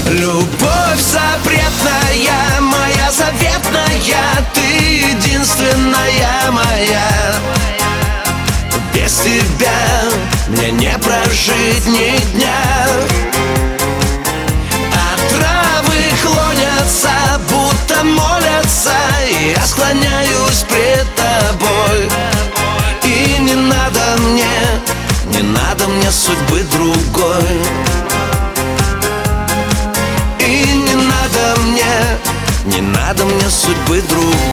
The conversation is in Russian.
Любовь запретная, моя заветная, ты единственная моя. Без тебя мне не прожить ни дня. А травы клонятся, будто молятся, и я склоняюсь пред тобой. И не надо мне судьбы другой. И не надо мне судьбы другой.